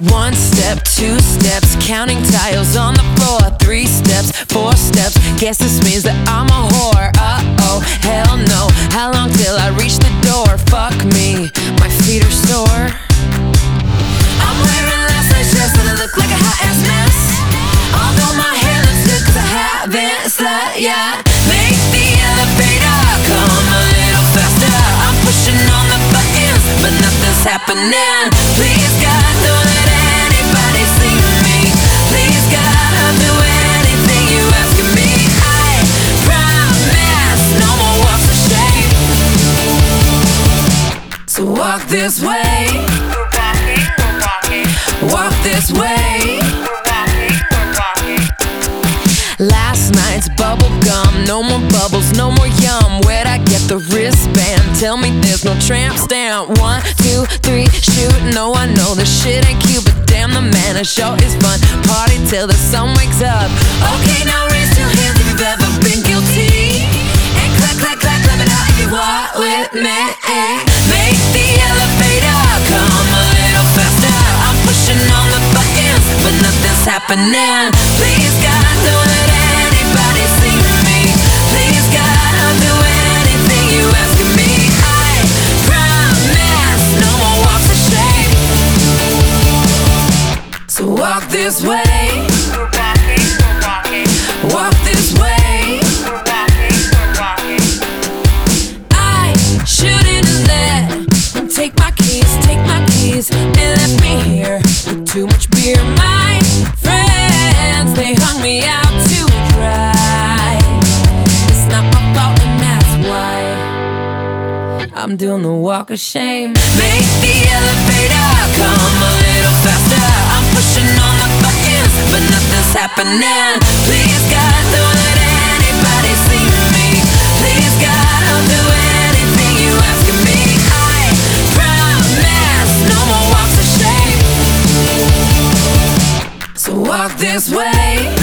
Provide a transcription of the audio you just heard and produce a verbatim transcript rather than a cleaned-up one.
One step, two steps, counting tiles on the floor. Three steps, four steps, guess this means that I'm a whore. Uh-oh, hell no, how long till I reach the door? Fuck me, my feet are sore. I'm wearing less than dress and I look like a hot-ass mess. Although my hair looks good cause I haven't slept yet. Make the elevator come a little faster. I'm pushing on the buttons, but nothing's happening. Please God, don't let anybody see me. Please God, I'll do anything you ask of me. I promise no more walks of shame. So walk this way, walk this way. Last night's bubble gum, no more bubbles, no more yum. Where'd I get the wristband? Tell me there's no tramp stamp. One, two, three, shoot. No, I know this shit ain't cute, but damn, the man, it sure is fun. Party till the sun wakes up. Okay, now raise your hands if you've ever been guilty. And clap, clap, clap, clap it out if you walk with me. Make the elevator come a little faster. I'm pushing on the buttons, but nothing's happening. Please God, don't let anybody see me. Please God, I'll do anything you ask of me. I promise no more walks of shame. So walk this way, walk this way. I shouldn't have let them take my keys, take my keys, and left me here with too much beer. My friends, they hung me out to dry. It's not my fault and that's why I'm doing the walk of shame. Make the elevator come a little faster. I'm pushing on the buttons, but nothing's happening. Please God, don't let anybody see me. Please God, I'll do anything you ask of me. I promise no more walks of shame. So walk this way,